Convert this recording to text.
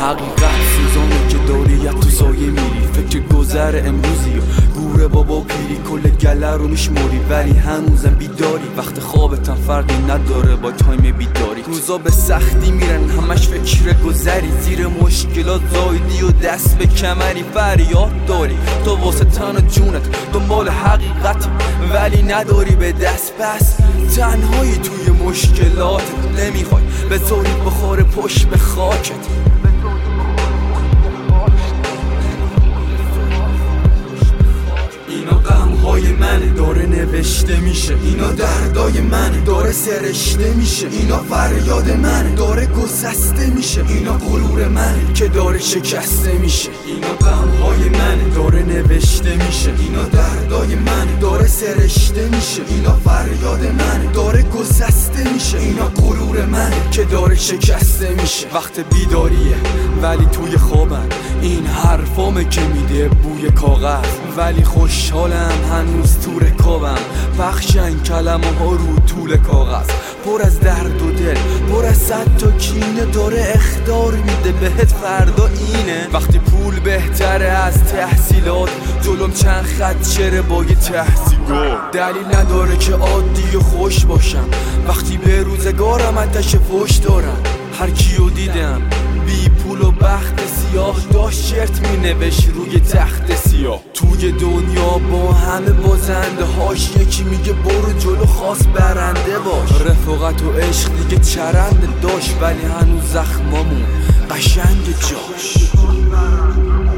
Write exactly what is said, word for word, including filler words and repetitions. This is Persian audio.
حقیقت سوزانه که داریت تو زایه میری، فکر گذر امروزی و گوره بابا پیری، کل گله رو میشموری ولی هنوزم بیداری. وقت خوابتم فرقی نداره با تایم بیداری. روزا به سختی میرن همش فکر گذری، زیر مشکلات زایدی و دست به کمری. فریاد داری تو واسه تن و جونت دنبال حقیقتی ولی نداری به دست، پس تنهایی توی مشکلاتت. نمیخوای بذاری بخوره پشت به خاکت. اینا غمهای منه داره نوشته میشه، اینا دردای منه داره سرشته میشه، اینا فریاد منه داره گسسته میشه، اینا غرور منه که داره شکسته میشه. اینا غمهای منه داره نوشته میشه، اینا دردای منه داره سرشته میشه، اینا فریاد منه داره گسسته میشه، اینا غرور منه که داره شکسته میشه. وقت بیداریه ولی توی خوابم، این حرفامه که میده بوی کاغذ، ولی خوشحالم هنوز تو رکابم. بخشن کلمه ها رو طول کاغذ، پر از درد و دل، پر از صد تا کینه، داره اخطار میده بهت فردا اینه. وقتی پول بهتره از تحصیلات، جلوم چند خط شعر با یه تحصیلات. دلیل نداره که عادی و خوش باشم وقتی به روزگارم آتش فوش دارم. هر کیو دیدم بی پول و بخت سیاه، داشت شرط می نوشت روی تخت سیاه. توی دنیا با همه بازنده هاش، یکی میگه برو جلو خواست برنده باش. رفاقت و عشق دیگه چرنده داشت ولی هنوز زخمامون قشنگ جاش.